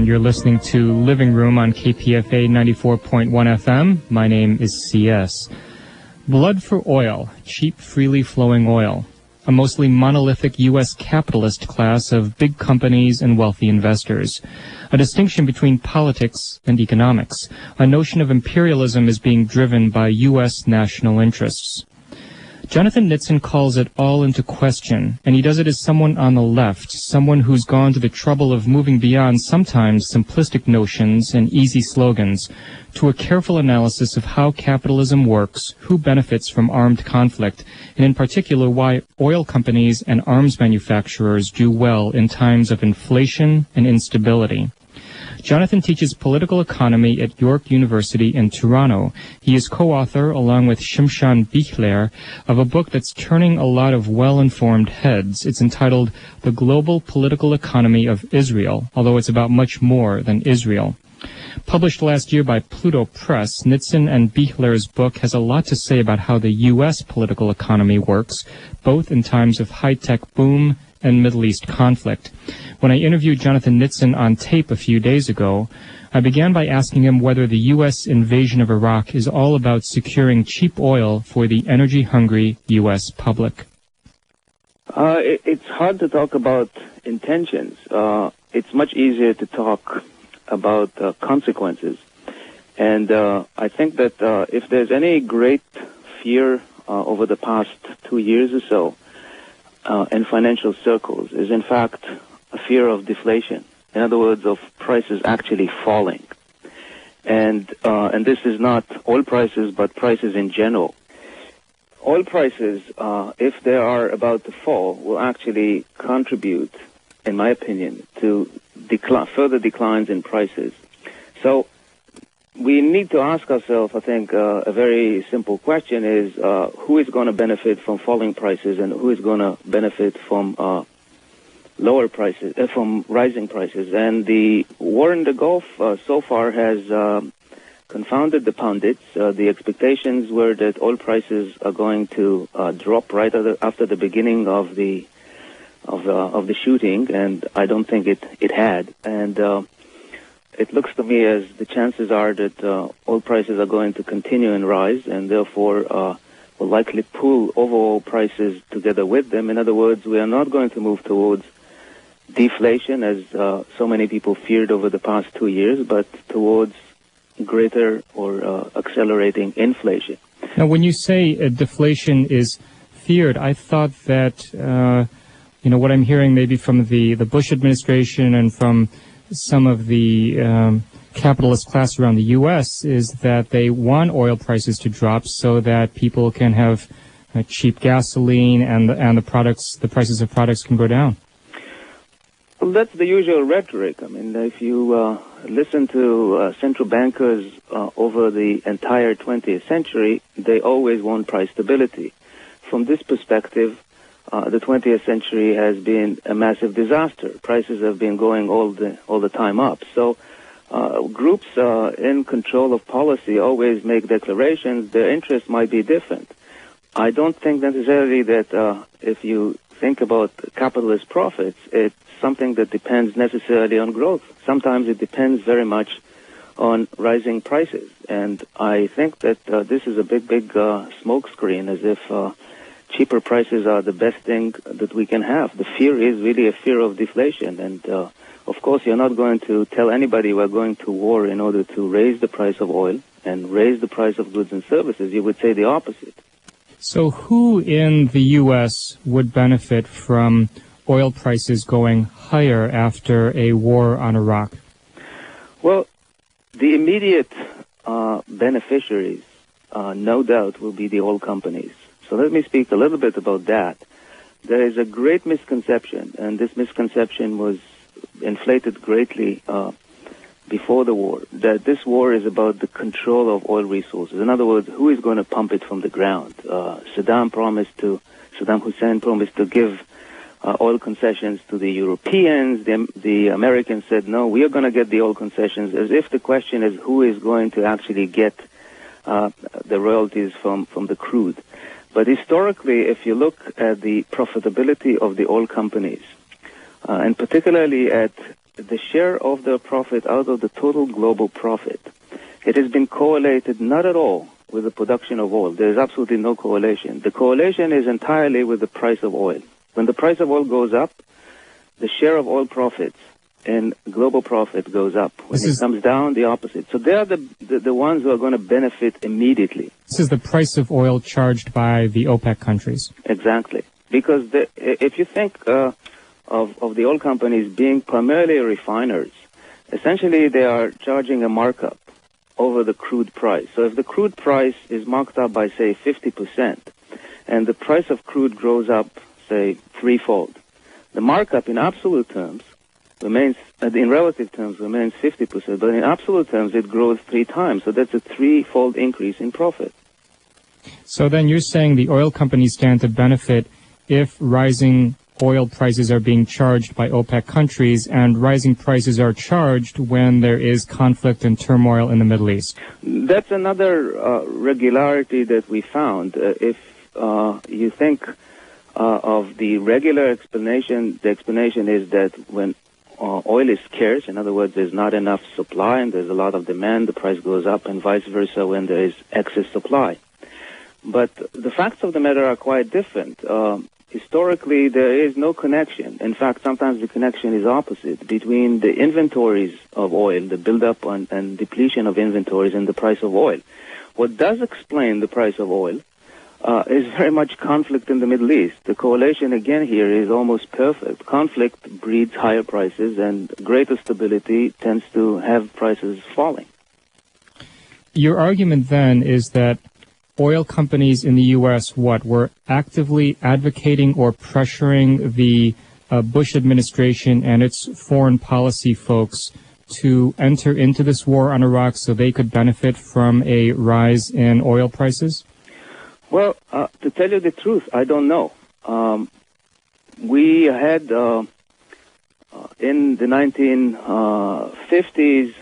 You're listening to Living Room on KPFA 94.1 FM. My name is CS. Blood for oil, cheap, freely flowing oil. A mostly monolithic U.S. capitalist class of big companies and wealthy investors. A distinction between politics and economics. A notion of imperialism is being driven by U.S. national interests. Jonathan Nitzan calls it all into question, and he does it as someone on the left, someone who's gone to the trouble of moving beyond sometimes simplistic notions and easy slogans to a careful analysis of how capitalism works, who benefits from armed conflict, and in particular why oil companies and arms manufacturers do well in times of inflation and instability. Jonathan teaches political economy at York University in Toronto. He is co-author, along with Shimshon Bichler, of a book that's turning a lot of well-informed heads. It's entitled The Global Political Economy of Israel, although it's about much more than Israel. Published last year by Pluto Press, Nitzan and Bichler's book has a lot to say about how the U.S. political economy works, both in times of high-tech boom and Middle East conflict. When I interviewed Jonathan Nitzan on tape a few days ago, I began by asking him whether the U.S. invasion of Iraq is all about securing cheap oil for the energy-hungry U.S. public. It's hard to talk about intentions. It's much easier to talk about consequences. And I think that if there's any great fear over the past 2 years or so in financial circles is in fact a fear of deflation. In other words, of prices actually falling. And this is not oil prices, but prices in general. Oil prices, if they are about to fall, will actually contribute, in my opinion, to further declines in prices. So we need to ask ourselves, I think, a very simple question is, who is going to benefit from falling prices and who is going to benefit from lower prices, from rising prices? And the war in the Gulf so far has confounded the pundits. The expectations were that oil prices are going to drop right after the beginning of the shooting, and I don't think it had. And it looks to me as the chances are that oil prices are going to continue and rise, and therefore will likely pull overall prices together with them. In other words, we are not going to move towards deflation, as so many people feared over the past 2 years, but towards greater or accelerating inflation. Now, when you say deflation is feared, I thought that, what I'm hearing maybe from the Bush administration and from some of the capitalist class around the U.S. is that they want oil prices to drop so that people can have cheap gasoline and the prices of products can go down. Well, that's the usual rhetoric. I mean, if you listen to central bankers over the entire 20th century, they always want price stability. From this perspective, the 20th century has been a massive disaster. Prices have been going all the time up. So groups in control of policy always make declarations. Their interests might be different. I don't think necessarily that if you think about capitalist profits, it's something that depends necessarily on growth. Sometimes it depends very much on rising prices. And I think that this is a big smokescreen, as if cheaper prices are the best thing that we can have. The fear is really a fear of deflation. And, of course, you're not going to tell anybody we're going to war in order to raise the price of oil and raise the price of goods and services. You would say the opposite. So who in the U.S. would benefit from oil prices going higher after a war on Iraq? Well, the immediate beneficiaries, no doubt, will be the oil companies. So let me speak a little bit about that. There is a great misconception, and this misconception was inflated greatly before the war, that this war is about the control of oil resources. In other words, who is going to pump it from the ground? Saddam Hussein promised to give oil concessions to the Europeans. The Americans said, no, we are going to get the oil concessions, as if the question is who is going to actually get the royalties from the crude. But historically, if you look at the profitability of the oil companies, and particularly at the share of their profit out of the total global profit, it has been correlated not at all with the production of oil. There is absolutely no correlation. The correlation is entirely with the price of oil. When the price of oil goes up, the share of oil profits and global profit goes up. When it comes down, the opposite. So they are the ones who are going to benefit immediately. This is the price of oil charged by the OPEC countries. Exactly. Because if you think of the oil companies being primarily refiners, essentially they are charging a markup over the crude price. So if the crude price is marked up by, say, 50%, and the price of crude grows up, say, threefold, the markup in absolute terms remains, in relative terms, remains 50%, but in absolute terms it grows 3 times. So that's a threefold increase in profit. So then you're saying the oil companies stand to benefit if rising oil prices are being charged by OPEC countries and rising prices are charged when there is conflict and turmoil in the Middle East. That's another regularity that we found. If you think of the regular explanation, the explanation is that when oil is scarce, in other words, there's not enough supply and there's a lot of demand, the price goes up, and vice versa when there is excess supply. But the facts of the matter are quite different. Historically, there is no connection. In fact, sometimes the connection is opposite between the inventories of oil, the buildup and depletion of inventories, and the price of oil. What does explain the price of oil is very much conflict in the Middle East. The correlation, again, here is almost perfect. Conflict breeds higher prices, and greater stability tends to have prices falling. Your argument, then, is that oil companies in the U.S., were actively advocating or pressuring the Bush administration and its foreign policy folks to enter into this war on Iraq so they could benefit from a rise in oil prices? Well, to tell you the truth, I don't know. We had, in the 1950s,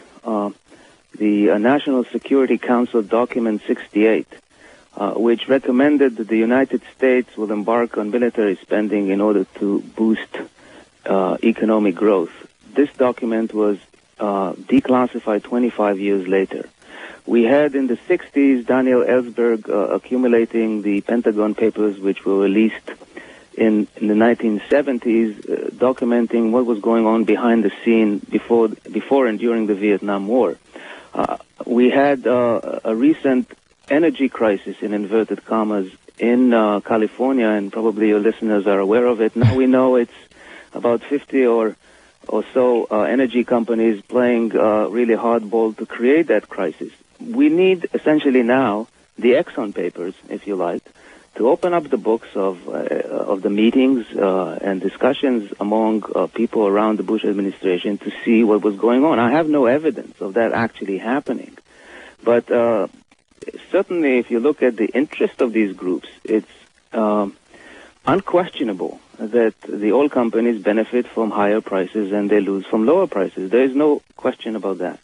the National Security Council Document 68, which recommended that the United States will embark on military spending in order to boost economic growth. This document was declassified 25 years later. We had in the 60s Daniel Ellsberg accumulating the Pentagon Papers, which were released in the 1970s, documenting what was going on behind the scene before and during the Vietnam War. We had a recent energy crisis, in inverted commas, in California, and probably your listeners are aware of it. Now we know it's about 50 or so energy companies playing really hardball to create that crisis. We need essentially now the Exxon Papers, if you like, to open up the books of the meetings and discussions among people around the Bush administration to see what was going on. I have no evidence of that actually happening, but certainly if you look at the interest of these groups, it's unquestionable that the oil companies benefit from higher prices and they lose from lower prices. There is no question about that.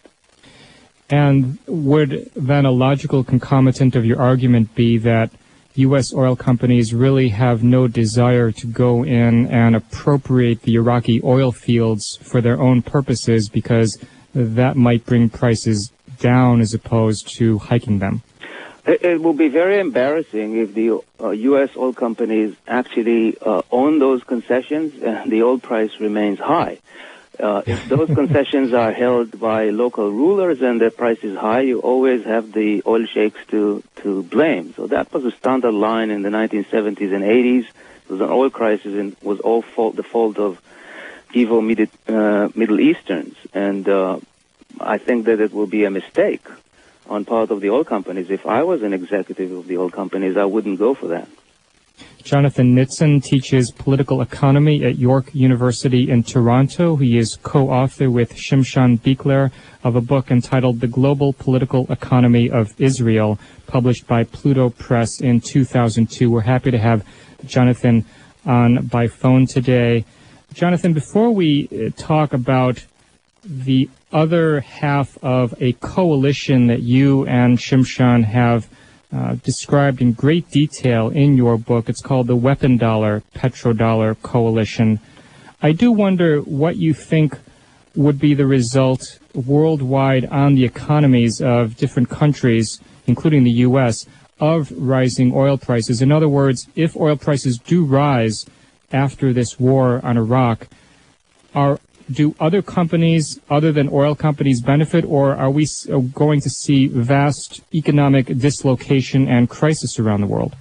And would then a logical concomitant of your argument be that U.S. oil companies really have no desire to go in and appropriate the Iraqi oil fields for their own purposes because that might bring prices down as opposed to hiking them? It will be very embarrassing if the U.S. oil companies actually own those concessions and the oil price remains high. If those concessions are held by local rulers and the price is high, you always have the oil sheikhs to blame. So that was a standard line in the 1970s and 80s. It was an oil crisis and was all the fault of evil Middle Easterns. And I think that it will be a mistake on part of the oil companies. If I was an executive of the oil companies, I wouldn't go for that. Jonathan Nitzan teaches political economy at York University in Toronto. He is co-author with Shimshon Bikler of a book entitled The Global Political Economy of Israel, published by Pluto Press in 2002. We're happy to have Jonathan on by phone today. Jonathan, before we talk about the other half of a coalition that you and Shimshon have described in great detail in your book. It's called the Weapon Dollar, Petrodollar Coalition. I do wonder what you think would be the result worldwide on the economies of different countries, including the U.S., of rising oil prices. In other words, if oil prices do rise after this war on Iraq, do other companies other than oil companies benefit, or are we going to see vast economic dislocation and crisis around the world?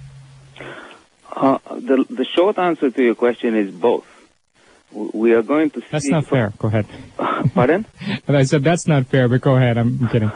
The short answer to your question is both. We are going to see... That's not fair. Go ahead. Pardon? I said that's not fair, but go ahead. I'm kidding.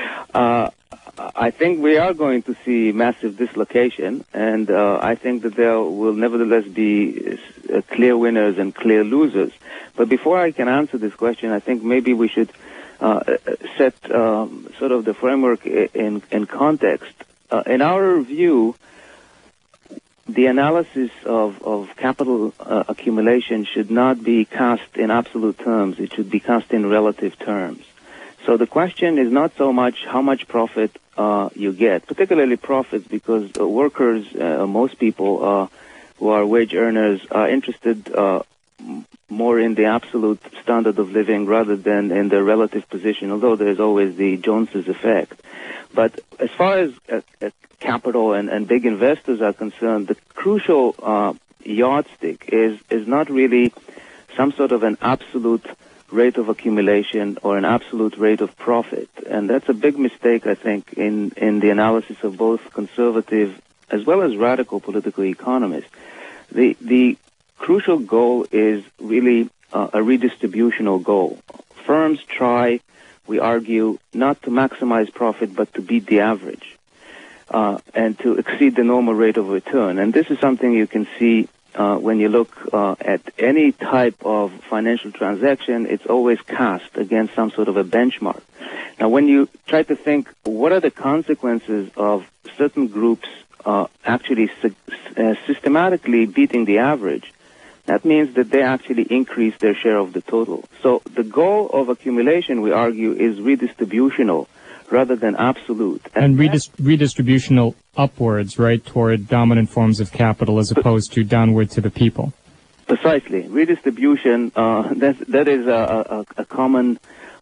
I think we are going to see massive dislocation, and I think that there will nevertheless be clear winners and clear losers. But before I can answer this question, I think maybe we should set sort of the framework in context. In our view, the analysis of capital accumulation should not be cast in absolute terms. It should be cast in relative terms. So the question is not so much how much profit you get, particularly profits, because workers, most people who are wage earners, are interested more in the absolute standard of living rather than in the relative position, although there's always the Joneses effect. But as far as capital and big investors are concerned, the crucial yardstick is not really some sort of an absolute rate of accumulation or an absolute rate of profit. And that's a big mistake, I think, in the analysis of both conservative as well as radical political economists. The crucial goal is really a redistributional goal. Firms try, we argue, not to maximize profit, but to beat the average and to exceed the normal rate of return. And this is something you can see when you look at any type of financial transaction. It's always cast against some sort of a benchmark. Now, when you try to think, what are the consequences of certain groups actually systematically beating the average, that means that they actually increase their share of the total. So the goal of accumulation, we argue, is redistributional rather than absolute. And redistributional upwards, right, toward dominant forms of capital as opposed to downward to the people. Precisely. Redistribution, that is a common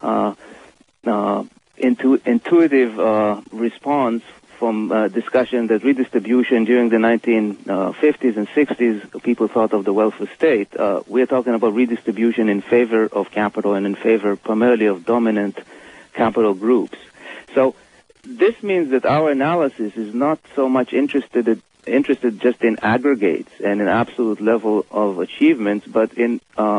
intuitive response from discussion that redistribution during the 1950s and 60s, people thought of the welfare state. We're talking about redistribution in favor of capital and in favor primarily of dominant capital groups. So this means that our analysis is not so much interested just in aggregates and an absolute level of achievements, but in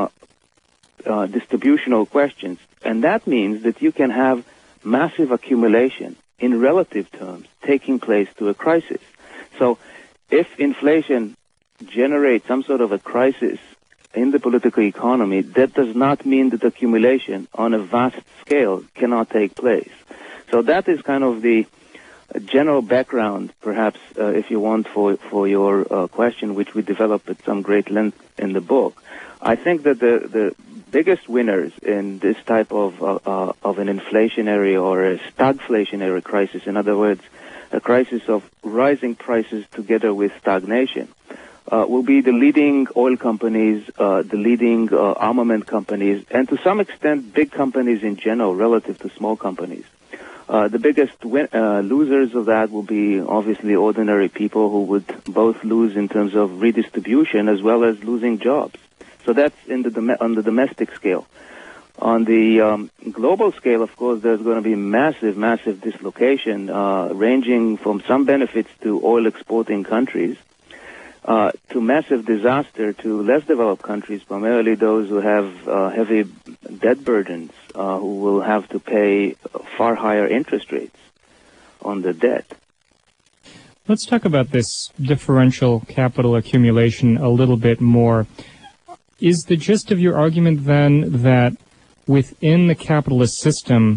distributional questions. And that means that you can have massive accumulation in relative terms taking place to a crisis. So if inflation generates some sort of a crisis in the political economy, that does not mean that accumulation on a vast scale cannot take place. So that is kind of the general background, perhaps, if you want, for your question, which we develop at some great length in the book. I think that the biggest winners in this type of an inflationary or a stagflationary crisis, in other words, a crisis of rising prices together with stagnation, will be the leading oil companies, the leading armament companies, and to some extent big companies in general relative to small companies. The biggest losers of that will be obviously ordinary people who would both lose in terms of redistribution as well as losing jobs. So that's on the domestic scale. On the global scale, of course, there's going to be massive dislocation, ranging from some benefits to oil exporting countries, to massive disaster to less developed countries, primarily those who have heavy debt burdens, who will have to pay far higher interest rates on the debt. Let's talk about this differential capital accumulation a little bit more. Is the gist of your argument then that within the capitalist system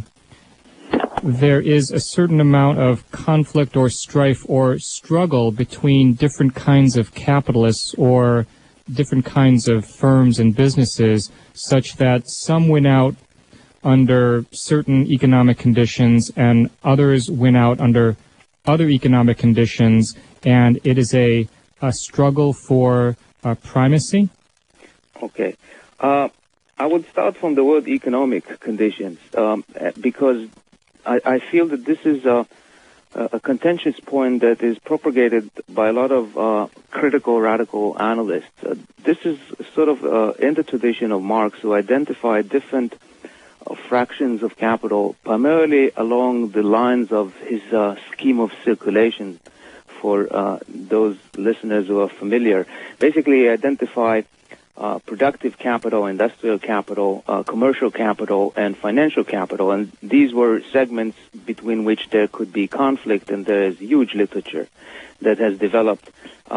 there is a certain amount of conflict or strife or struggle between different kinds of capitalists or different kinds of firms and businesses, such that some win out under certain economic conditions and others win out under other economic conditions, and it is a struggle for primacy? Okay. I would start from the word economic conditions, because I feel that this is a contentious point that is propagated by a lot of critical radical analysts. This is sort of in the tradition of Marx, who identified different fractions of capital, primarily along the lines of his scheme of circulation. For those listeners who are familiar, basically identify productive capital, industrial capital, commercial capital, and financial capital. And these were segments between which there could be conflict, and there is huge literature that has developed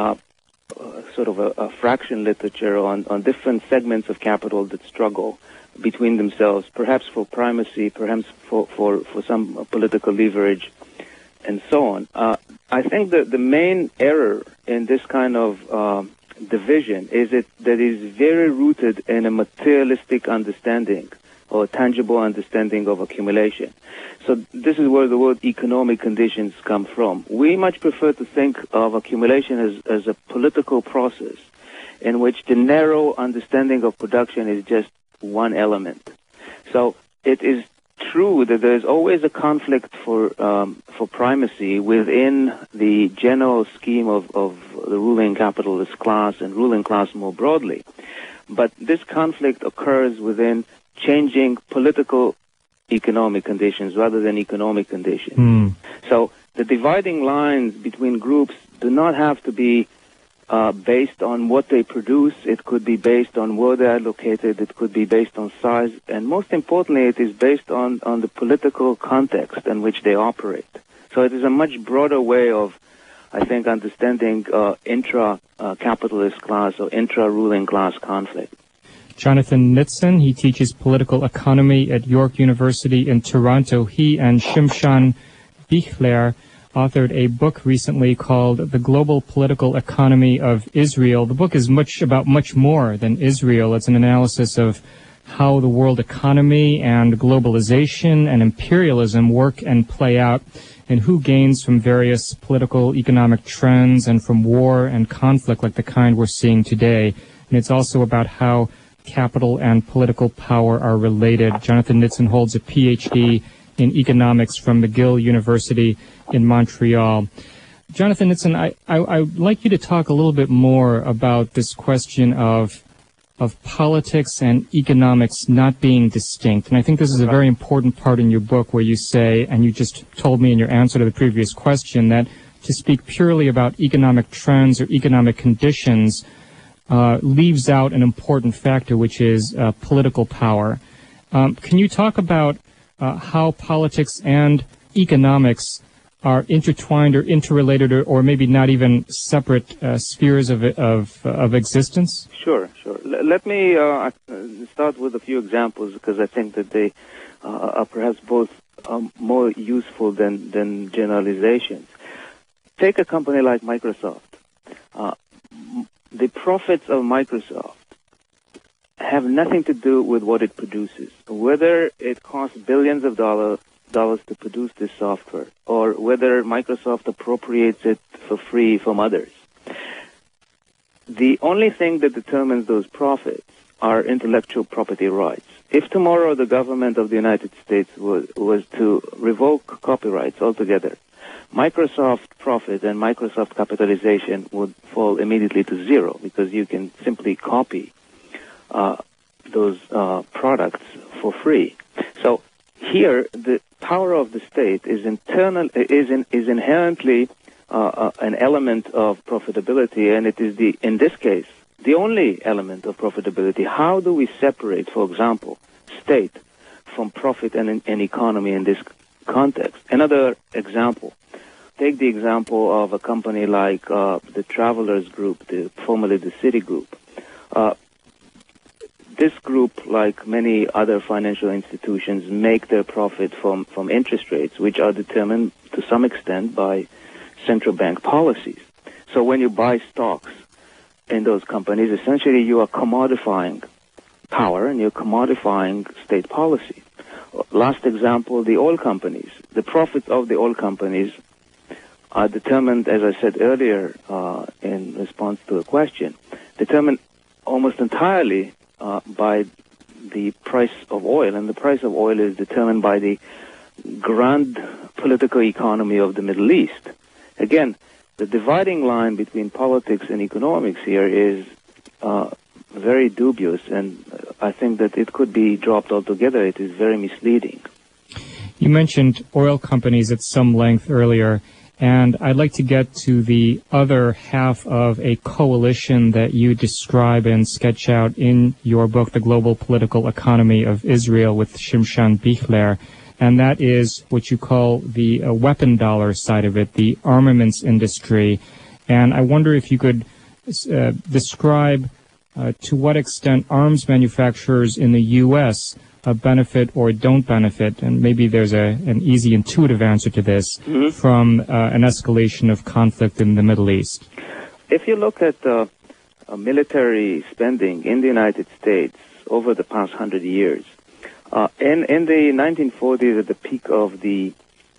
sort of a fraction literature on different segments of capital that struggle between themselves, perhaps for primacy, perhaps for some political leverage, and so on. I think that the main error in this kind of division is that is very rooted in a materialistic understanding or tangible understanding of accumulation. So this is where the word economic conditions come from. We much prefer to think of accumulation as a political process in which the narrow understanding of production is just one element. So it is true that there is always a conflict for primacy within the general scheme of the ruling capitalist class and ruling class more broadly. But this conflict occurs within changing political economic conditions rather than economic conditions. So the dividing lines between groups do not have to be based on what they produce. It could be based on where they are located. It could be based on size. And most importantly, it is based on the political context in which they operate. So it is a much broader way of, I think, understanding intra-capitalist class or intra-ruling class conflict. Jonathan Nitzan, he teaches political economy at York University in Toronto. He and Shimshon Bichler authored a book recently called The Global Political Economy of Israel. The book is about much more than Israel. It's an analysis of how the world economy and globalization and imperialism work and play out, and who gains from various political economic trends and from war and conflict like the kind we're seeing today. And it's also about how capital and political power are related. Jonathan Nitzan holds a PhD in economics from McGill University in Montreal. Jonathan Nitzan, I'd like you to talk a little bit more about this question of politics and economics not being distinct. And I think this is a very important part in your book where you say, and you just told me in your answer to the previous question, that to speak purely about economic trends or economic conditions leaves out an important factor, which is political power. Can you talk about how politics and economics are intertwined or interrelated, or maybe not even separate spheres of existence? Sure. Let me start with a few examples, because I think that they are perhaps both more useful than generalizations. Take a company like Microsoft. The profits of Microsoft have nothing to do with what it produces, whether it costs billions of dollars to produce this software, or whether Microsoft appropriates it for free from others. The only thing that determines those profits are intellectual property rights. If tomorrow the government of the United States was to revoke copyrights altogether, Microsoft profit and Microsoft capitalization would fall immediately to zero, because you can simply copy those products for free. So here, the power of the state is inherently an element of profitability, and it is in this case, the only element of profitability. How do we separate, for example, state from profit and economy in this context? Another example. Take the example of a company like the Travelers Group, formerly the Citigroup. This group, like many other financial institutions, make their profit from interest rates, which are determined to some extent by central bank policies. So when you buy stocks in those companies, essentially you are commodifying power and you're commodifying state policy. Last example, the oil companies. The profits of the oil companies are determined, as I said earlier in response to a question, determined almost entirely by the price of oil, and the price of oil is determined by the grand political economy of the Middle East. Again, the dividing line between politics and economics here is very dubious, and I think that it could be dropped altogether. It is very misleading. You mentioned oil companies at some length earlier, and I'd like to get to the other half of a coalition that you describe and sketch out in your book, The Global Political Economy of Israel, with Shimshon Bichler, and that is what you call the weapon dollar side of it, the armaments industry. And I wonder if you could describe to what extent arms manufacturers in the U.S. benefit or don't benefit, and maybe there's an easy, intuitive answer to this, from an escalation of conflict in the Middle East. If you look at military spending in the United States over the past 100 years, in the 1940s, at the peak of the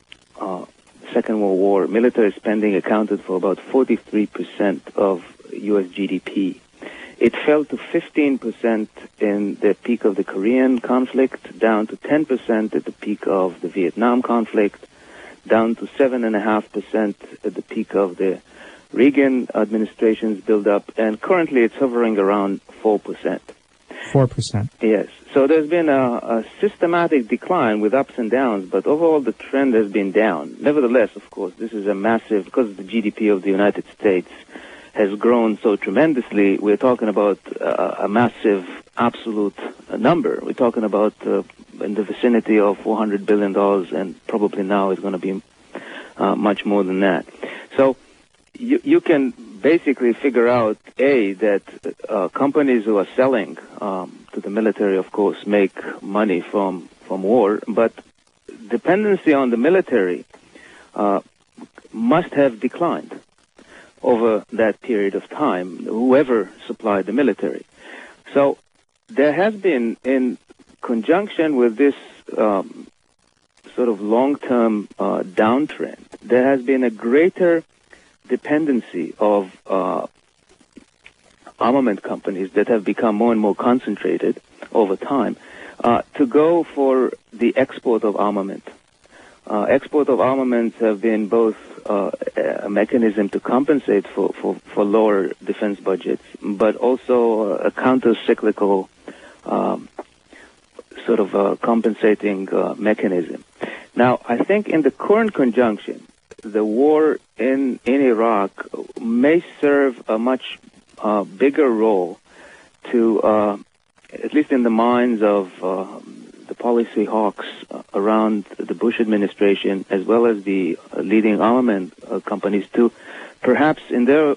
Second World War, military spending accounted for about 43% of U.S. GDP. It fell to 15% in the peak of the Korean conflict, down to 10% at the peak of the Vietnam conflict, down to 7.5% at the peak of the Reagan administration's build-up, and currently it's hovering around 4%. 4%. Yes. So there's been a systematic decline with ups and downs, but overall the trend has been down. Nevertheless, of course, this is a massive, because the GDP of the United States has grown so tremendously, we're talking about a massive absolute number. We're talking about in the vicinity of $400 billion, and probably now it's going to be much more than that. So you can basically figure out, A, that companies who are selling to the military, of course, make money from war, but dependency on the military must have declined over that period of time, whoever supplied the military. So there has been, in conjunction with this sort of long-term downtrend, there has been a greater dependency of armament companies that have become more and more concentrated over time to go for the export of armament. Export of armaments have been both a mechanism to compensate for lower defense budgets, but also a counter-cyclical sort of compensating mechanism. Now, I think in the current conjunction, the war in Iraq may serve a much bigger role to, at least in the minds of the policy hawks around the Bush administration, as well as the leading armament companies, to perhaps, in their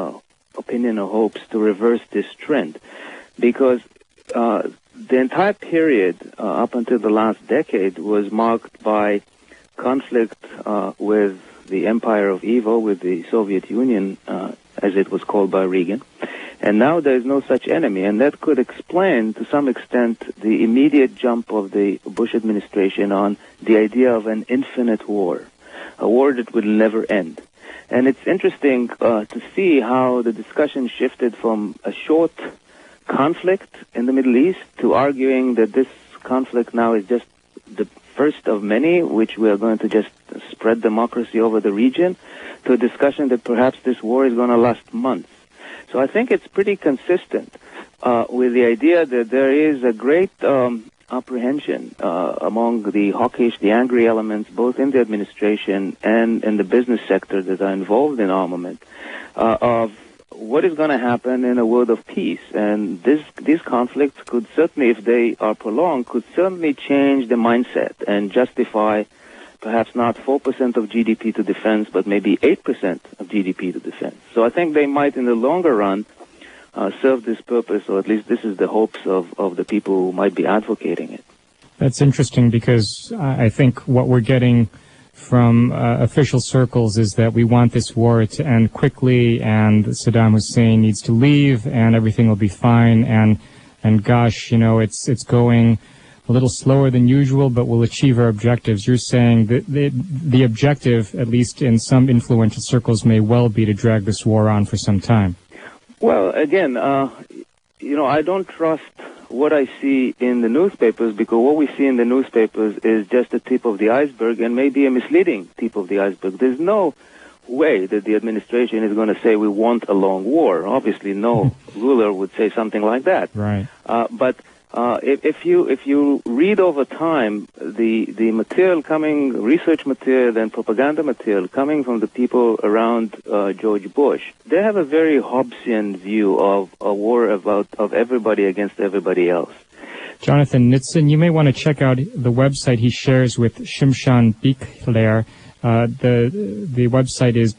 opinion or hopes, to reverse this trend. Because the entire period up until the last decade was marked by conflict with the Empire of Evil, with the Soviet Union, as it was called by Reagan. And now there is no such enemy, and that could explain, to some extent, the immediate jump of the Bush administration on the idea of an infinite war, a war that will never end. And it's interesting to see how the discussion shifted from a short conflict in the Middle East to arguing that this conflict now is just the first of many, which we are going to just spread democracy over the region, to a discussion that perhaps this war is going to last months. So I think it's pretty consistent with the idea that there is a great apprehension among the hawkish, the angry elements, both in the administration and in the business sector that are involved in armament, of what is going to happen in a world of peace. And these conflicts could certainly, if they are prolonged, could certainly change the mindset and justify perhaps not 4% of GDP to defense, but maybe 8% of GDP to defense. So I think they might, in the longer run, serve this purpose, or at least this is the hopes of the people who might be advocating it. That's interesting, because I think what we're getting from official circles is that we want this war to end quickly, and Saddam Hussein needs to leave, and everything will be fine, and gosh, you know, it's going a little slower than usual, but we'll achieve our objectives. You're saying that the objective, at least in some influential circles, may well be to drag this war on for some time. Well, again, you know, I don't trust what I see in the newspapers, because what we see in the newspapers is just the tip of the iceberg and maybe a misleading tip of the iceberg. There's no way that the administration is going to say we want a long war. Obviously, no ruler would say something like that. Right. But if you read over time the material coming, research material and propaganda material coming from the people around George Bush, they have a very Hobbesian view of a war of everybody against everybody else. Jonathan Nitzan, you may want to check out the website he shares with Shimshon Bichler. The website is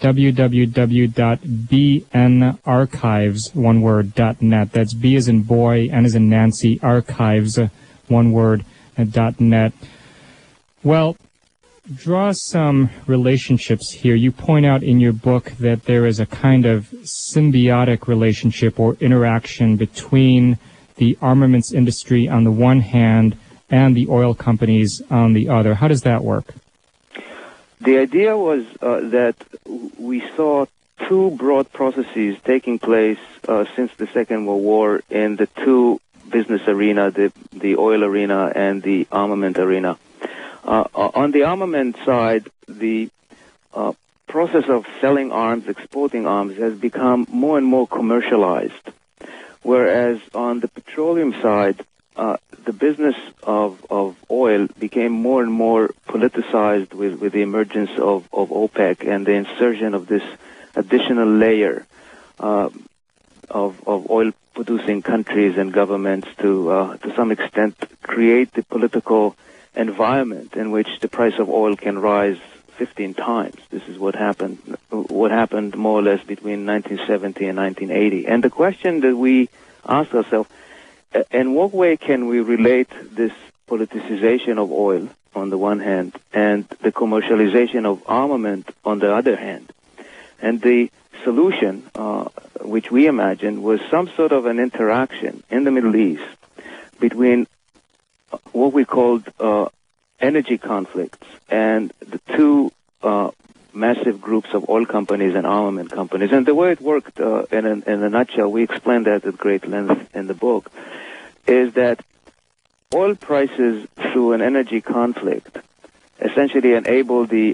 www.bnarchives.net. That's B as in boy, N as in Nancy, archives, one word, .net. Well, draw some relationships here. You point out in your book that there is a kind of symbiotic relationship or interaction between the armaments industry on the one hand and the oil companies on the other. How does that work? The idea was that we saw two broad processes taking place since the Second World War in the two business arena, the oil arena and the armament arena. On the armament side, the process of selling arms, exporting arms, has become more and more commercialized, whereas on the petroleum side, the business of oil became more and more politicized with the emergence of OPEC and the insertion of this additional layer of oil-producing countries and governments to some extent create the political environment in which the price of oil can rise 15 times. This is what happened more or less between 1970 and 1980. And the question that we asked ourselves, in what way can we relate this politicization of oil on the one hand and the commercialization of armament on the other hand? And the solution, which we imagined, was some sort of an interaction in the Middle East between what we called energy conflicts and the two massive groups of oil companies and armament companies. And the way it worked, in a nutshell, we explained that at great length in the book, is that oil prices through an energy conflict essentially enable the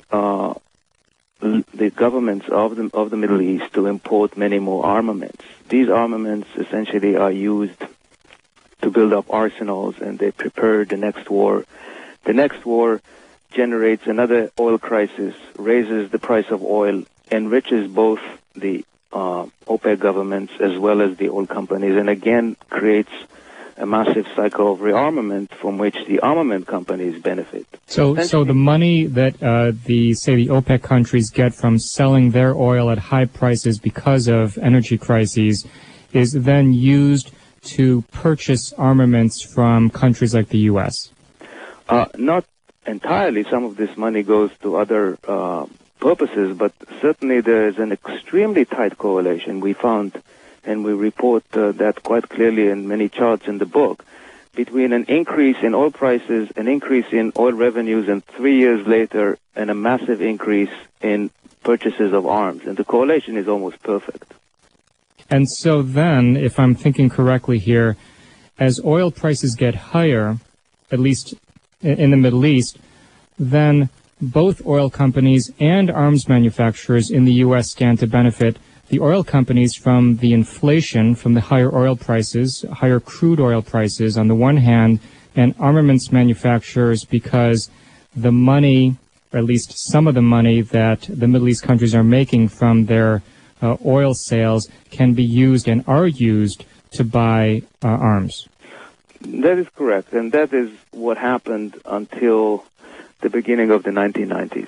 governments of the Middle East to import many more armaments. These armaments essentially are used to build up arsenals, and they prepare the next war. The next war generates another oil crisis, raises the price of oil, enriches both the OPEC governments as well as the oil companies, and again creates a massive cycle of rearmament from which the armament companies benefit. So the money that the OPEC countries get from selling their oil at high prices because of energy crises is then used to purchase armaments from countries like the U.S.? Not entirely. Some of this money goes to other purposes, but certainly there is an extremely tight correlation we found, and we report that quite clearly in many charts in the book, between an increase in oil prices, an increase in oil revenues, and 3 years later, and a massive increase in purchases of arms. And the correlation is almost perfect. And so then, if I'm thinking correctly here, as oil prices get higher, at least in the Middle East, then both oil companies and arms manufacturers in the U.S. stand to benefit. The oil companies from the inflation, from the higher oil prices, higher crude oil prices on the one hand, and armaments manufacturers because the money, or at least some of the money that the Middle East countries are making from their oil sales can be used and are used to buy arms. That is correct, and that is what happened until the beginning of the 1990s.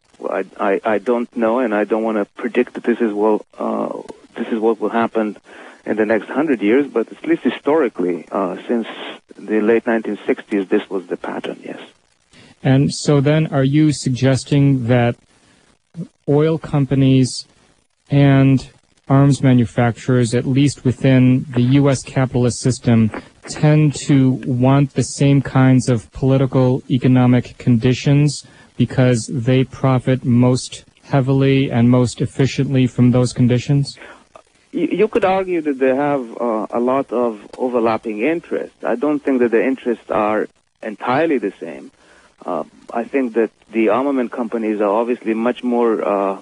I don't know, and I don't want to predict that this is what will happen in the next 100 years, but at least historically, since the late 1960s, this was the pattern, yes. And so then are you suggesting that oil companies and arms manufacturers, at least within the U.S. capitalist system, tend to want the same kinds of political, economic conditions because they profit most heavily and most efficiently from those conditions? You could argue that they have a lot of overlapping interests. I don't think that the interests are entirely the same. I think that the armament companies are obviously much more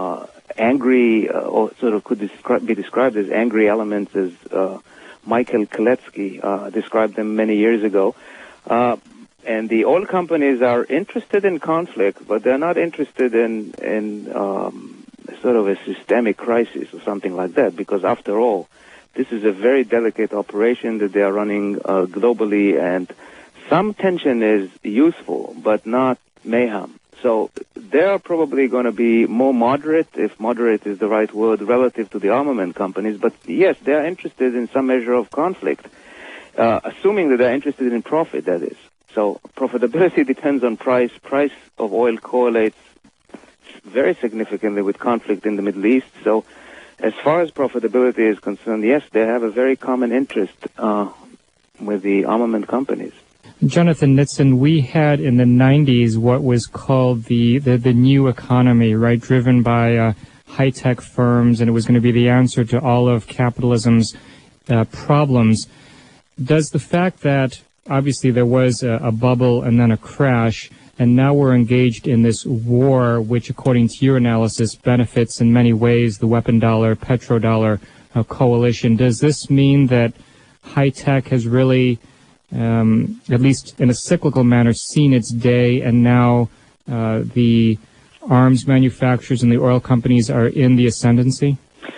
angry, or sort of could be described as angry elements, as Michael Kaletsky described them many years ago. And the oil companies are interested in conflict, but they're not interested in sort of a systemic crisis or something like that, because after all, this is a very delicate operation that they are running globally, and some tension is useful, but not mayhem. So they're probably going to be more moderate, if moderate is the right word, relative to the armament companies. But yes, they're interested in some measure of conflict, assuming that they're interested in profit, that is. So profitability depends on price. Price of oil correlates very significantly with conflict in the Middle East. So as far as profitability is concerned, yes, they have a very common interest with the armament companies. Jonathan Nitzan, we had in the 90s what was called the new economy, right, driven by high-tech firms, and it was going to be the answer to all of capitalism's problems. Does the fact that obviously there was a bubble and then a crash, and now we're engaged in this war, which according to your analysis benefits in many ways the weapon dollar, petrodollar coalition, does this mean that high-tech has really at least in a cyclical manner, seen its day, and now the arms manufacturers and the oil companies are in the ascendancy?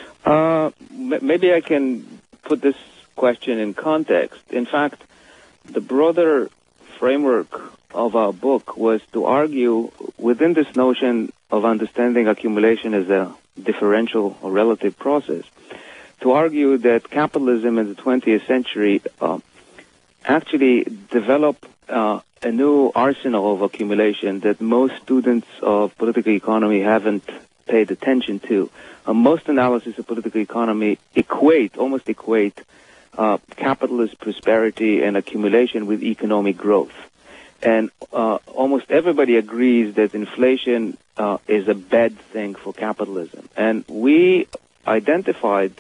Maybe I can put this question in context. In fact, the broader framework of our book was to argue within this notion of understanding accumulation as a differential or relative process, to argue that capitalism in the 20th century actually develop a new arsenal of accumulation that most students of political economy haven't paid attention to. Most analysis of political economy almost equate capitalist prosperity and accumulation with economic growth. And almost everybody agrees that inflation is a bad thing for capitalism. And we identified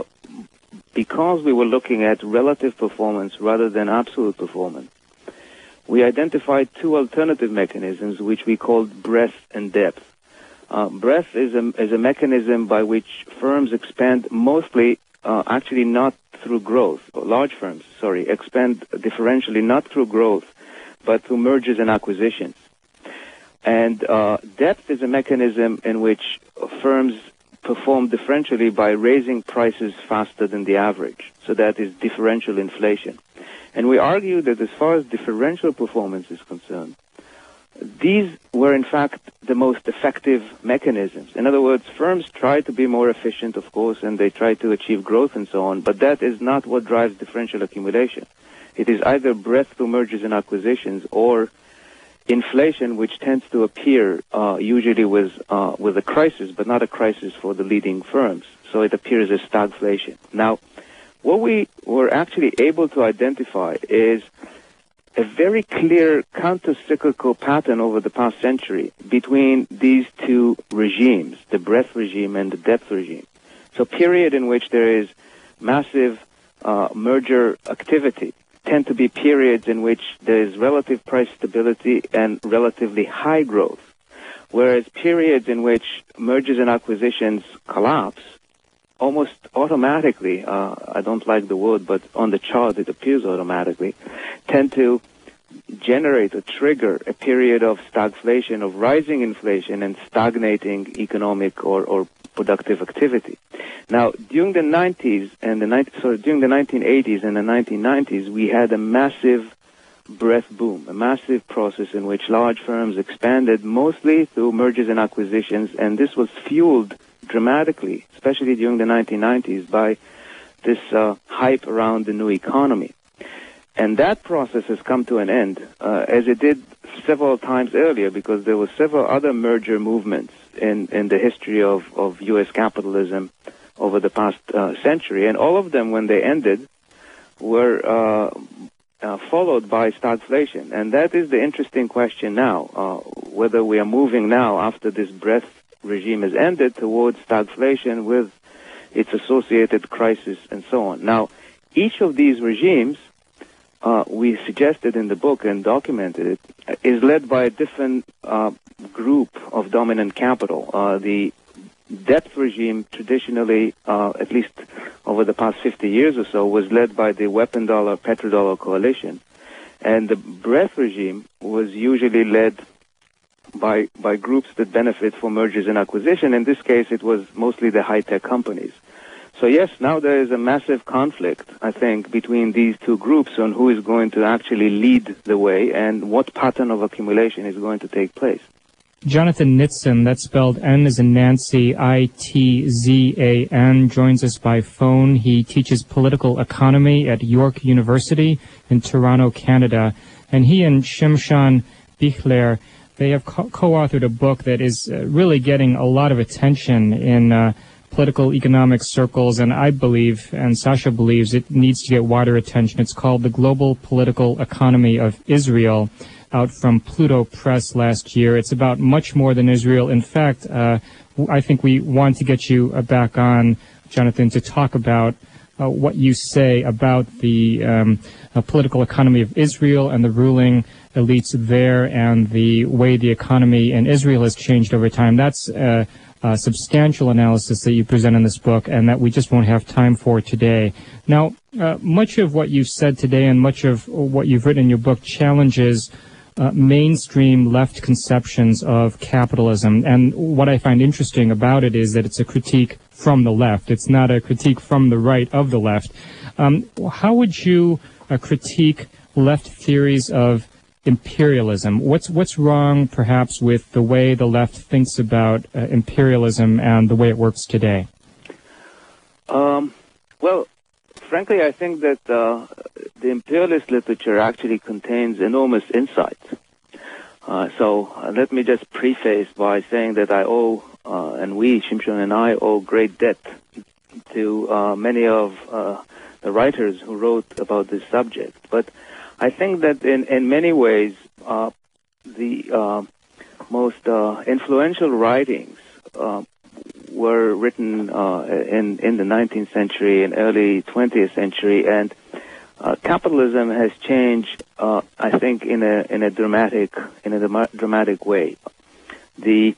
because we were looking at relative performance rather than absolute performance, we identified two alternative mechanisms which we called breadth and depth. Breadth is a mechanism by which firms expand mostly, actually not through growth, or large firms, expand differentially not through growth, but through mergers and acquisitions. And depth is a mechanism in which firms perform differentially by raising prices faster than the average. So that is differential inflation. And we argue that as far as differential performance is concerned, these were in fact the most effective mechanisms. In other words, firms try to be more efficient, of course, and they try to achieve growth and so on, but that is not what drives differential accumulation. It is either breadth through mergers and acquisitions or inflation, which tends to appear usually with a crisis, but not a crisis for the leading firms. So it appears as stagflation. Now, what we were actually able to identify is a very clear counter-cyclical pattern over the past century between these two regimes, the breadth regime and the depth regime. So period in which there is massive merger activity tend to be periods in which there is relative price stability and relatively high growth, whereas periods in which mergers and acquisitions collapse almost automatically, I don't like the word, but on the chart it appears automatically, tend to generate or trigger a period of stagflation, of rising inflation and stagnating economic or productive activity. Now, during the 1980s and the 1990s, we had a massive breadth boom, a massive process in which large firms expanded mostly through mergers and acquisitions, and this was fueled dramatically, especially during the 1990s, by this hype around the new economy. And that process has come to an end, as it did several times earlier, because there were several other merger movements in the history of U.S. capitalism over the past century. And all of them, when they ended, were followed by stagflation. And that is the interesting question now, whether we are moving now, after this breadth regime has ended, towards stagflation with its associated crisis, and so on. Now, each of these regimes, we suggested in the book and documented it, is led by a different group of dominant capital. The depth regime traditionally, at least over the past 50 years or so, was led by the weapon dollar, petrodollar coalition. And the breadth regime was usually led by groups that benefit from mergers and acquisition. In this case, it was mostly the high-tech companies. So yes, now there is a massive conflict, I think, between these two groups on who is going to actually lead the way and what pattern of accumulation is going to take place. Jonathan Nitzan, that's spelled N as in Nancy, I-T-Z-A-N, joins us by phone. He teaches political economy at York University in Toronto, Canada. And he and Shimshon Bichler, they have co-authored a book that is really getting a lot of attention in political economic circles, and I believe, and Sasha believes, it needs to get wider attention. It's called The Global Political Economy of Israel, out from Pluto Press last year. It's about much more than Israel. In fact, I think we want to get you back on, Jonathan, to talk about what you say about the political economy of Israel and the ruling elites there and the way the economy in Israel has changed over time. That's substantial analysis that you present in this book and that we just won't have time for today. Now, much of what you've said today and much of what you've written in your book challenges mainstream left conceptions of capitalism. And what I find interesting about it is that it's a critique from the left. It's not a critique from the right of the left. How would you critique left theories of imperialism? What's wrong, perhaps, with the way the left thinks about imperialism and the way it works today? Well, frankly, I think that the imperialist literature actually contains enormous insight. So let me just preface by saying that I owe, and we, Shimshon and I, owe great debt to many of the writers who wrote about this subject. But I think that in many ways, the most influential writings were written in the 19th century and early 20th century, and capitalism has changed, I think, in a dramatic way. The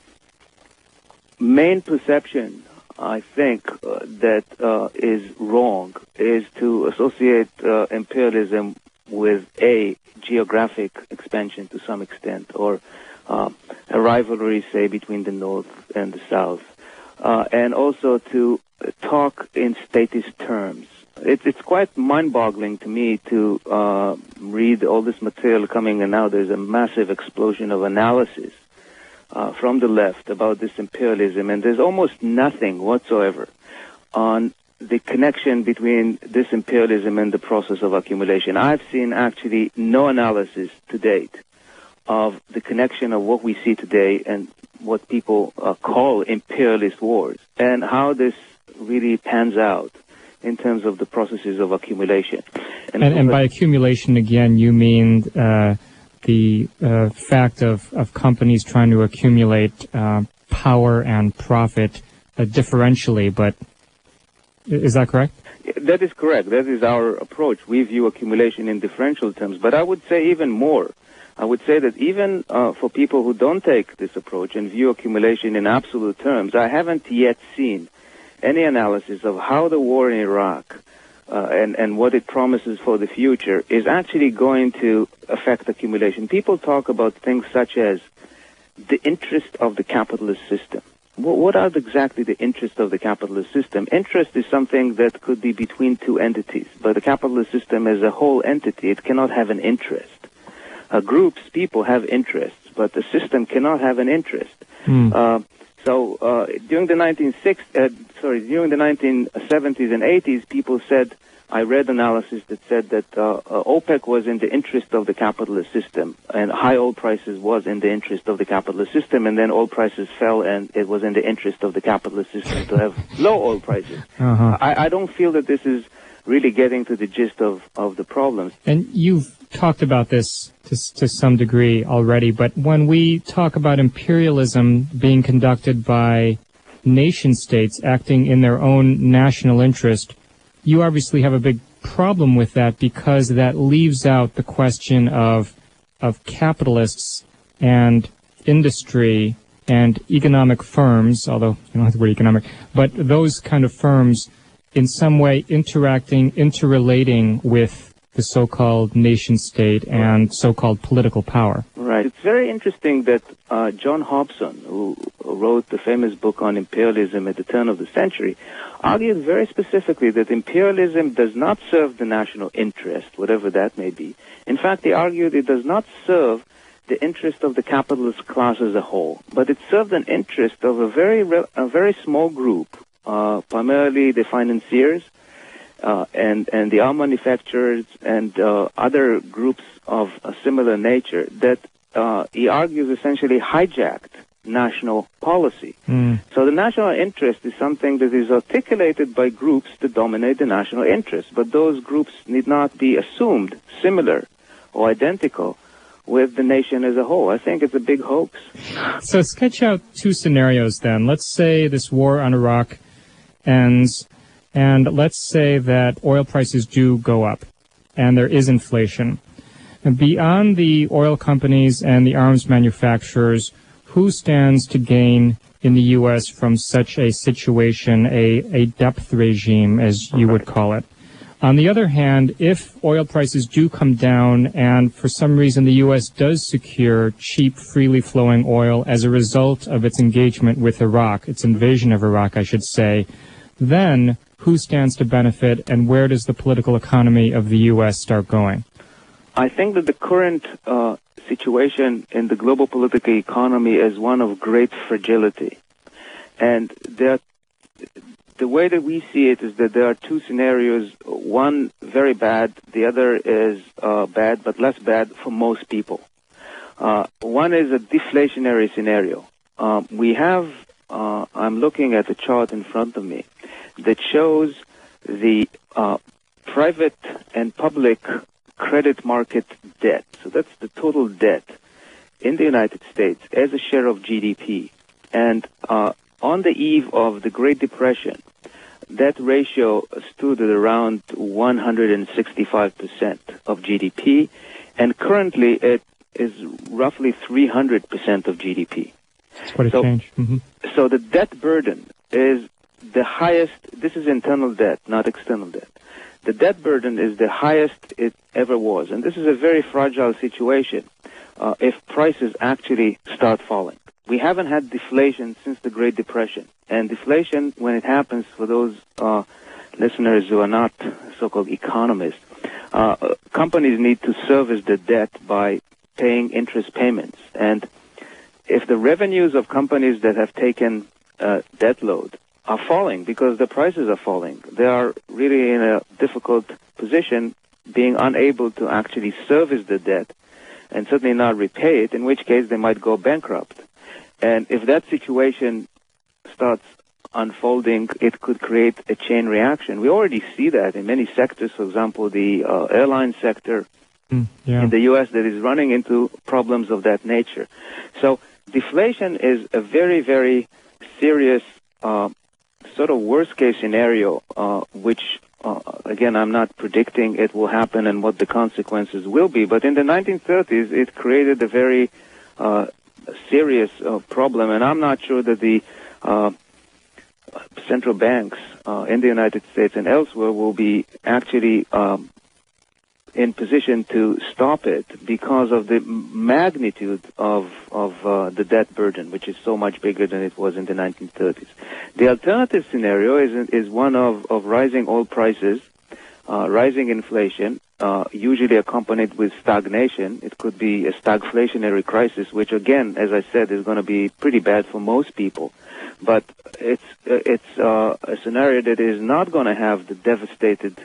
main perception, I think, that is wrong is to associate imperialism with a geographic expansion to some extent, or a rivalry, say, between the North and the South, and also to talk in statist terms. It's quite mind-boggling to me to read all this material coming, and now there's a massive explosion of analysis from the left about this imperialism, and there's almost nothing whatsoever on the connection between this imperialism and the process of accumulation. I've seen actually no analysis to date of the connection of what we see today and what people call imperialist wars, and how this really pans out in terms of the processes of accumulation. And by accumulation, again, you mean the fact of companies trying to accumulate power and profit differentially, but is that correct? That is correct. That is our approach. We view accumulation in differential terms, but I would say even more. I would say that even for people who don't take this approach and view accumulation in absolute terms, I haven't yet seen any analysis of how the war in Iraq and what it promises for the future is actually going to affect accumulation. People talk about things such as the interest of the capitalist system. What are exactly the interests of the capitalist system? Interest is something that could be between two entities, but the capitalist system as a whole entity, it cannot have an interest. Groups, people have interests, but the system cannot have an interest. So during the 1970s and 80s, people said, I read analysis that said that OPEC was in the interest of the capitalist system, and high oil prices was in the interest of the capitalist system, and then oil prices fell, and it was in the interest of the capitalist system to have low oil prices. I don't feel that this is really getting to the gist of the problems. And you've talked about this to some degree already, but when we talk about imperialism being conducted by nation-states acting in their own national interest, you obviously have a big problem with that because that leaves out the question of capitalists and industry and economic firms, although I don't like the word economic, but those kind of firms in some way interrelating with the so-called nation-state and so-called political power. Right. It's very interesting that John Hobson, who wrote the famous book on imperialism at the turn of the century, argued very specifically that imperialism does not serve the national interest, whatever that may be. In fact, he argued it does not serve the interest of the capitalist class as a whole, but it served an interest of a very small group, primarily the financiers, and the arm manufacturers and other groups of a similar nature that he argues essentially hijacked national policy. So the national interest is something that is articulated by groups that dominate the national interest, but those groups need not be assumed similar or identical with the nation as a whole. I think it's a big hoax. So sketch out two scenarios then. Let's say this war on Iraq ends, and let's say that oil prices do go up, and there is inflation. And beyond the oil companies and the arms manufacturers, who stands to gain in the U.S. from such a situation, a depth regime, as you would call it? On the other hand, if oil prices do come down and for some reason the U.S. does secure cheap, freely flowing oil as a result of its engagement with Iraq, its invasion of Iraq, I should say, then who stands to benefit and where does the political economy of the U.S. start going? I think that the current situation in the global political economy is one of great fragility. And the way that we see it is that there are two scenarios, one very bad, the other is bad, but less bad for most people. One is a deflationary scenario. I'm looking at a chart in front of me that shows the private and public credit market debt. So that's the total debt in the United States as a share of GDP. And on the eve of the Great Depression, that ratio stood at around 165% of GDP, and currently it is roughly 300% of GDP. That's quite a change. Mm-hmm. So the debt burden is the highest. This is internal debt, not external debt. The debt burden is the highest it ever was, and this is a very fragile situation if prices actually start falling. We haven't had deflation since the Great Depression, and deflation, when it happens, for those listeners who are not so-called economists, companies need to service the debt by paying interest payments, and if the revenues of companies that have taken debt load are falling because the prices are falling, they are really in a difficult position, being unable to actually service the debt and certainly not repay it, in which case they might go bankrupt. And if that situation starts unfolding, it could create a chain reaction. We already see that in many sectors, for example, the airline sector in the U.S. that is running into problems of that nature. So deflation is a very, very serious sort of worst-case scenario, which, again, I'm not predicting it will happen and what the consequences will be. But in the 1930s, it created a very serious problem, and I'm not sure that the central banks in the United States and elsewhere will be actually in position to stop it because of the magnitude of the debt burden, which is so much bigger than it was in the 1930s. The alternative scenario is one of rising oil prices, rising inflation, usually accompanied with stagnation. It could be a stagflationary crisis, which again, as I said, is going to be pretty bad for most people. But it's a scenario that is not going to have the devastation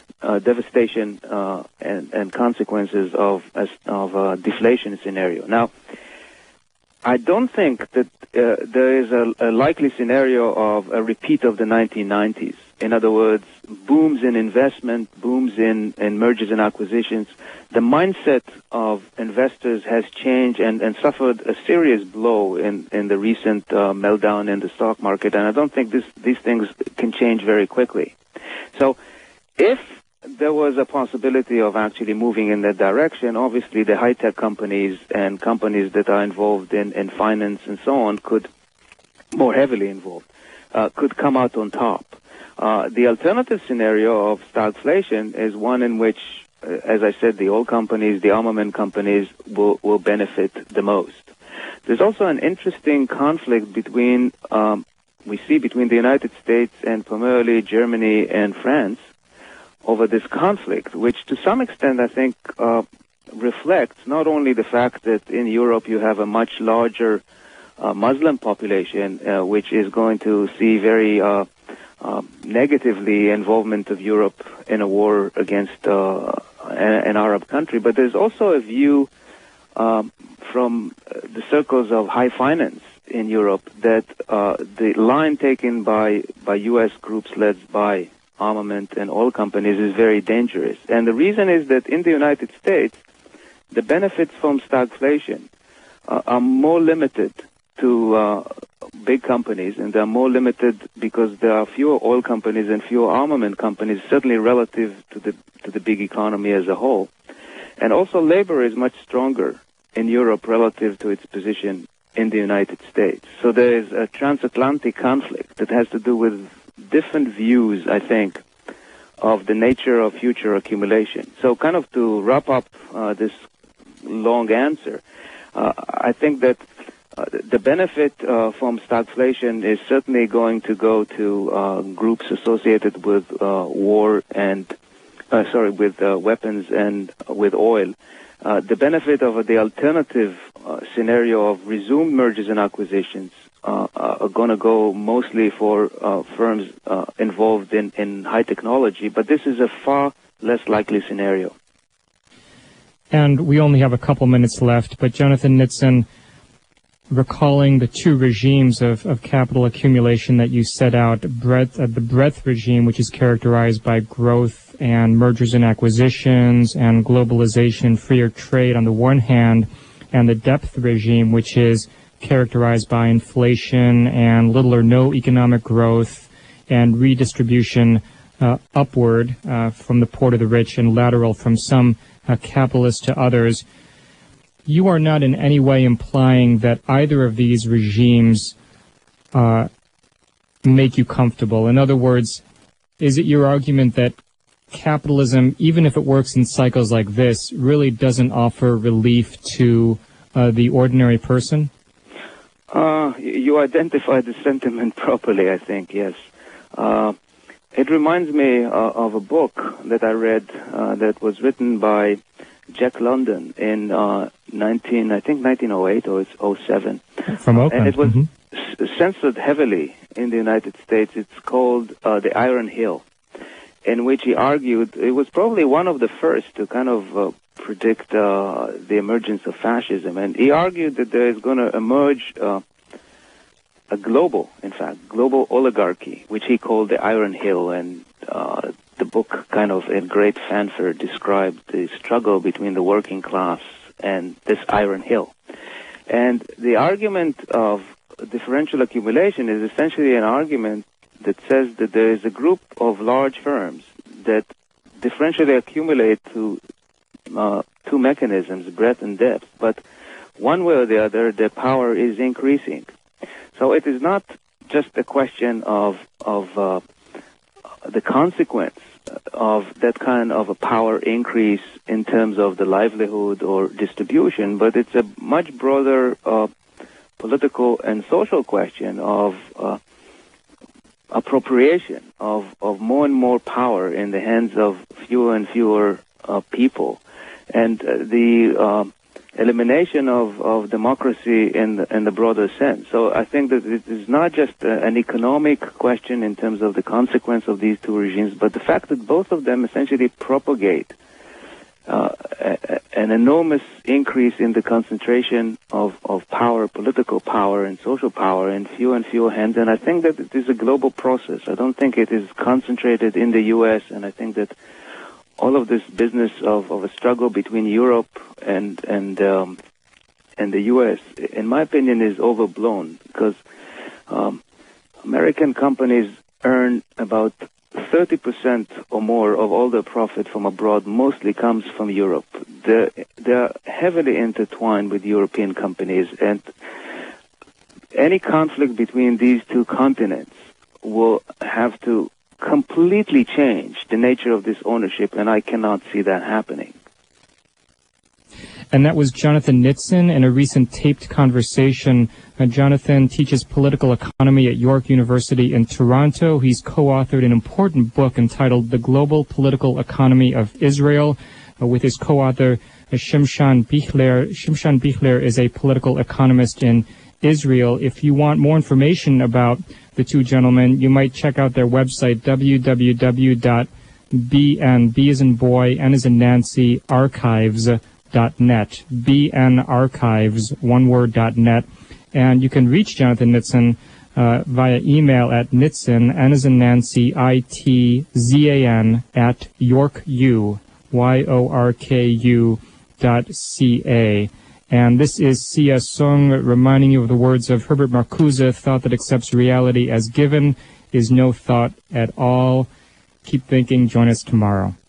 and consequences of a deflation scenario. Now, I don't think that there is a likely scenario of a repeat of the 1990s. In other words, booms in investment, booms in mergers and acquisitions. The mindset of investors has changed and suffered a serious blow in the recent meltdown in the stock market, and I don't think these things can change very quickly. So if there was a possibility of actually moving in that direction, obviously the high-tech companies and companies that are involved in finance and so on could, more heavily involved, could come out on top. The alternative scenario of stagflation is one in which, as I said, the oil companies, the armament companies will benefit the most. There's also an interesting conflict between the United States and primarily Germany and France over this conflict, which to some extent I think reflects not only the fact that in Europe you have a much larger Muslim population, which is going to see very negatively involvement of Europe in a war against an Arab country, but there's also a view from the circles of high finance in Europe that the line taken by U.S. groups led by armament and oil companies is very dangerous. And the reason is that in the United States, the benefits from stagflation are more limited to big companies, and they're more limited because there are fewer oil companies and fewer armament companies, certainly relative to the big economy as a whole. And also labor is much stronger in Europe relative to its position in the United States. So there is a transatlantic conflict that has to do with different views, I think, of the nature of future accumulation. So kind of to wrap up this long answer, I think that the benefit from stagflation is certainly going to go to groups associated with with weapons and with oil. The benefit of the alternative scenario of resumed mergers and acquisitions are going to go mostly for firms involved in high technology, but this is a far less likely scenario. And we only have a couple minutes left, but Jonathan Nitzan, recalling the two regimes of capital accumulation that you set out, the breadth regime, which is characterized by growth and mergers and acquisitions and globalization, freer trade on the one hand, and the depth regime, which is characterized by inflation and little or no economic growth and redistribution upward from the poor to the rich and lateral from some capitalists to others. You are not in any way implying that either of these regimes make you comfortable. In other words, is it your argument that capitalism, even if it works in cycles like this, really doesn't offer relief to the ordinary person? You identified the sentiment properly, I think, yes. It reminds me of a book that I read that was written by Jack London in 1908 or 07. From Oakland. And it was censored heavily in the United States. It's called The Iron Hill, in which he argued, it was probably one of the first to kind of predict the emergence of fascism. And he argued that there is going to emerge a global oligarchy, which he called the Iron Hill. And the book kind of in great fanfare described the struggle between the working class and this Iron Hill. And the argument of differential accumulation is essentially an argument that says that there is a group of large firms that differentially accumulate through two mechanisms, breadth and depth, but one way or the other, their power is increasing. So it is not just a question of the consequence of that kind of a power increase in terms of the livelihood or distribution, but it's a much broader political and social question of appropriation of more and more power in the hands of fewer and fewer people, and the elimination of democracy in the broader sense. So I think that it is not just an economic question in terms of the consequence of these two regimes, but the fact that both of them essentially propagate an enormous increase in the concentration of power, political power and social power in fewer and fewer hands. And I think that it is a global process. I don't think it is concentrated in the U.S. And I think that all of this business of a struggle between Europe and the U.S., in my opinion, is overblown, because American companies earn about 30% or more of all their profit from abroad mostly comes from Europe. They're heavily intertwined with European companies, and any conflict between these two continents will have to completely change the nature of this ownership, and I cannot see that happening. And that was Jonathan Nitzan in a recent taped conversation. Jonathan teaches political economy at York University in Toronto. He's co-authored an important book entitled The Global Political Economy of Israel with his co-author Shimshon Bichler. Shimshon Bichler is a political economist in Israel. If you want more information about the two gentlemen, you might check out their website, www.bn, B as in boy, N as in Nancy, archives.net, bnarchives, one word, .net. And you can reach Jonathan Nitzan via email at Nitzan, N as in Nancy, ITZAN, at YorkU, YORKU.ca. And this is C.S. Sung reminding you of the words of Herbert Marcuse: thought that accepts reality as given is no thought at all. Keep thinking. Join us tomorrow.